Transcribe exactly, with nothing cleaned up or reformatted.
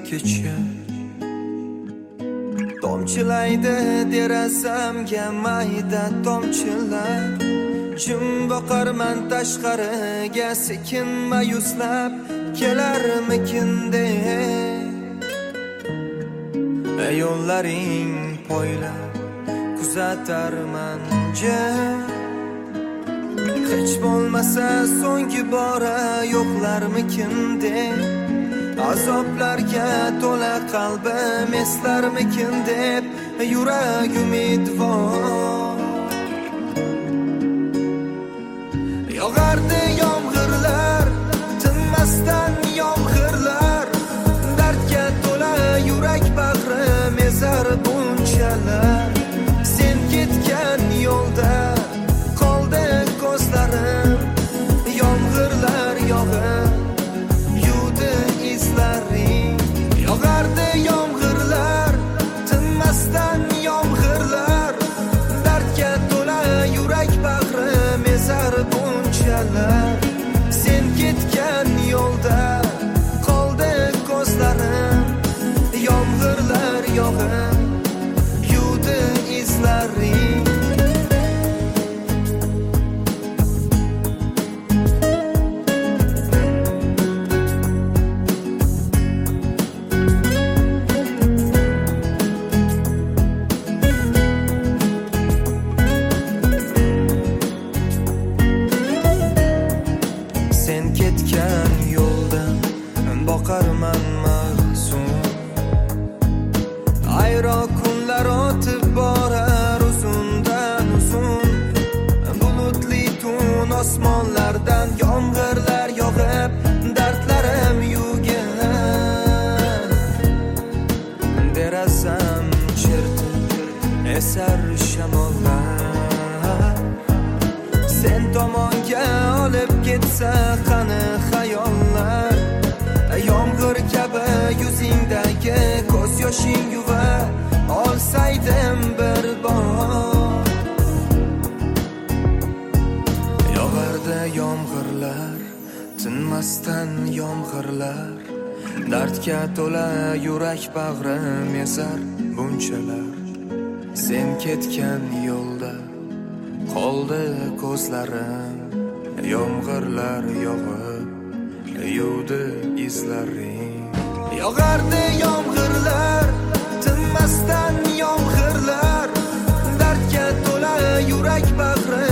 kecha tomchilaydi derazamga mayda tomchilar jim boqarman tashqariga sekin mayuslab kelarmikin deb yo'llaring poylab kuzatarman jim hech bo'lmasa so'nggi bora yo'qlarmikin deb azoblarga to'la qalbim eslarmikin deb yurag umidvor yog'ardi yomg'irlar tinmasdan yomg'irlar dardga to'la yurak bag'rim ezar bunchalar sen ketgan yo'lda qoldi ko'zlarim yomg'irlar yog'ib yuvdi izlaring yog'ardi yomg'irlar tinmasdan yomg'irlar dardga to'la yurak bag'rim ezar bunchalar sen ketgan yo'lda qoldi ko'zlarim yomg'irlar yog'ib yuvdi izlaring boqarman mahzun ayro kunlar o'tib borar uzundan uzun bulutli tun osmonlardan yomg'irlar yog'ib dardlarim yugan derazam chertib esar shamollar sen tomonga olib ketsa qani xayollar yomg'ir kabi yuzingdagi ko'z yoshing yuva olsaydim bir bor yog'ardi yomg'irlar tinmasdan yomg'irlar dardga to'la yurak bag'rim ezar bunchalar sen ketgan yo'lda qoldi ko'zlarim yomg'irlar yog'ib yuvdi izlaring yog'ardi yomg'irlar tinmasdan yomg'irlar dardga to'la yurak bag'rim